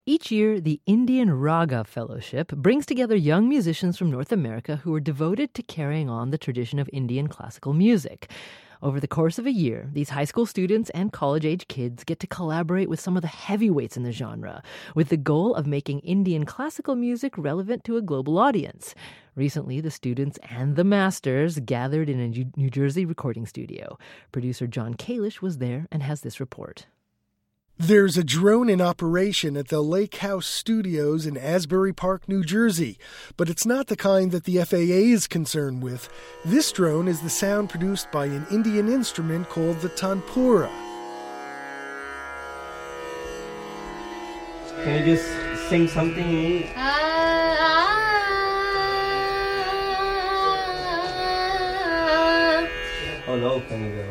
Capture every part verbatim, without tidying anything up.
Each year, the Indian Raga Fellowship brings together young musicians from North America who are devoted to carrying on the tradition of Indian classical music. Over the course of a year, these high school students and college-age kids get to collaborate with some of the heavyweights in the genre, with the goal of making Indian classical music relevant to a global audience. Recently, the students and the masters gathered in a New Jersey recording studio. Producer John Kalish was there and has this report. There's a drone in operation at the Lake House Studios in Asbury Park, New Jersey, but it's not the kind that the F A A is concerned with. This drone is the sound produced by an Indian instrument called the tanpura. Can you just sing something? Oh, low can you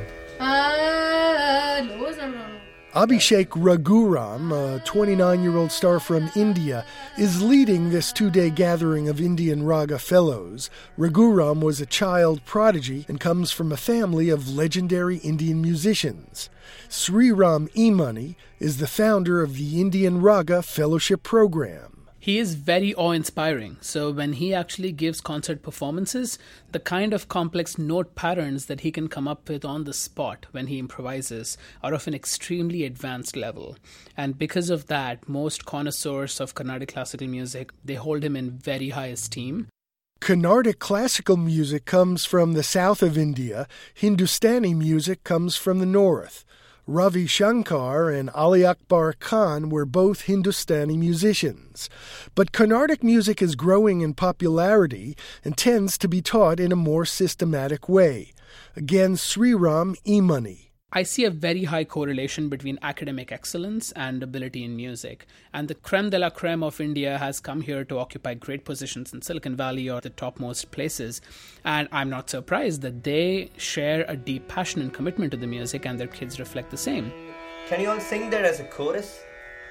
go? Abhishek Raghuram, a twenty-nine-year-old star from India, is leading this two-day gathering of Indian Raga Fellows. Raghuram was a child prodigy and comes from a family of legendary Indian musicians. Sriram Imani is the founder of the Indian Raga Fellowship Program. He is very awe-inspiring. So when he actually gives concert performances, the kind of complex note patterns that he can come up with on the spot when he improvises are of an extremely advanced level. And because of that, most connoisseurs of Carnatic classical music, they hold him in very high esteem. Carnatic classical music comes from the south of India. Hindustani music comes from the north. Ravi Shankar and Ali Akbar Khan were both Hindustani musicians. But Carnatic music is growing in popularity and tends to be taught in a more systematic way. Again, Sriram Imani. I see a very high correlation between academic excellence and ability in music. And the creme de la creme of India has come here to occupy great positions in Silicon Valley or the topmost places. And I'm not surprised that they share a deep passion and commitment to the music, and their kids reflect the same. Can you all sing that as a chorus?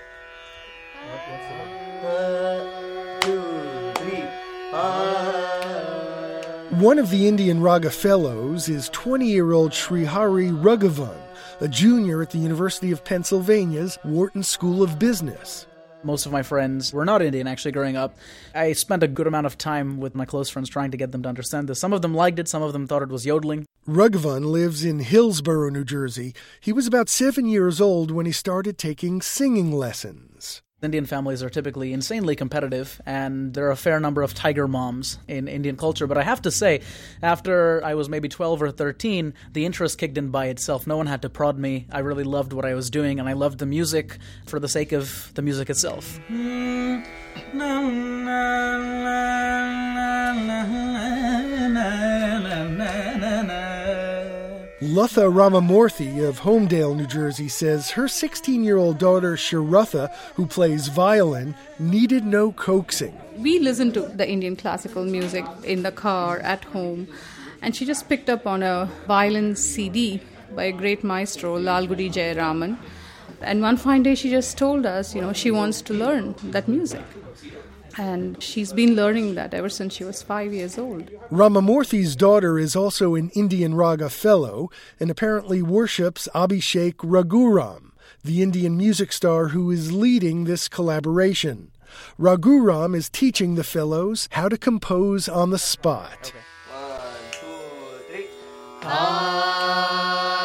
One, two, three. Ah. One of the Indian Raga Fellows is twenty-year-old Srihari Raghavan, a junior at the University of Pennsylvania's Wharton School of Business. Most of my friends were not Indian, actually, growing up. I spent a good amount of time with my close friends trying to get them to understand this. Some of them liked it, some of them thought it was yodeling. Raghavan lives in Hillsborough, New Jersey. He was about seven years old when he started taking singing lessons. Indian families are typically insanely competitive, and there are a fair number of tiger moms in Indian culture. But I have to say, after I was maybe twelve or thirteen, the interest kicked in by itself. No one had to prod me. I really loved what I was doing, and I loved the music for the sake of the music itself. Latha Ramamurthy of Homedale, New Jersey, says her sixteen-year-old daughter Sharutha, who plays violin, needed no coaxing. We listened to the Indian classical music in the car, at home, and she just picked up on a violin C D by a great maestro, Lalgudi Jayaraman. And one fine day she just told us, you know, she wants to learn that music. And she's been learning that ever since she was five years old. Ramamurthy's daughter is also an Indian Raga Fellow and apparently worships Abhishek Raghuram, the Indian music star who is leading this collaboration. Raghuram is teaching the fellows how to compose on the spot. Okay. One, two, three. Ah.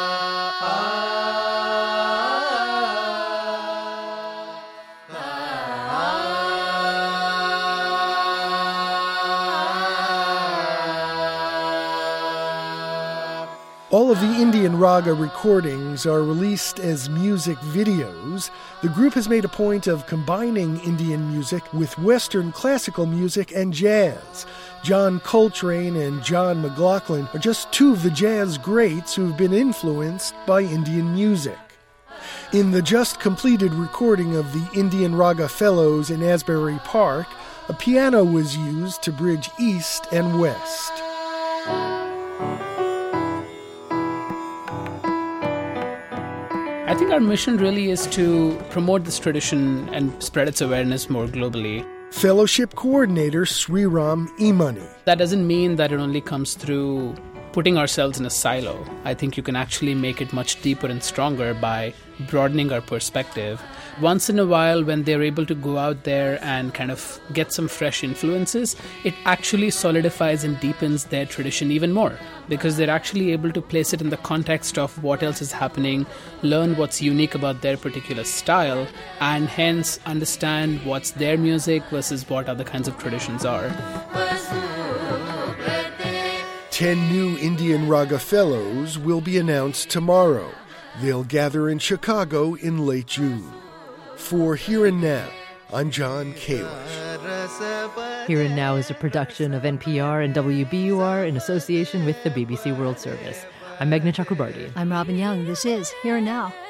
All of the Indian Raga recordings are released as music videos. The group has made a point of combining Indian music with Western classical music and jazz. John Coltrane and John McLaughlin are just two of the jazz greats who've been influenced by Indian music. In the just completed recording of the Indian Raga Fellows in Asbury Park, a piano was used to bridge east and west. I think our mission really is to promote this tradition and spread its awareness more globally. Fellowship Coordinator Sriram Imani. That doesn't mean that it only comes through putting ourselves in a silo. I think you can actually make it much deeper and stronger by broadening our perspective. Once in a while, when they're able to go out there and kind of get some fresh influences, it actually solidifies and deepens their tradition even more, because they're actually able to place it in the context of what else is happening, learn what's unique about their particular style, and hence understand what's their music versus what other kinds of traditions are. Ten new Indian Raga Fellows will be announced tomorrow. They'll gather in Chicago in late June. For Here and Now, I'm John Kalish. Here and Now is a production of N P R and W B U R in association with the B B C World Service. I'm Meghna Chakrabarti. I'm Robin Young. This is Here and Now.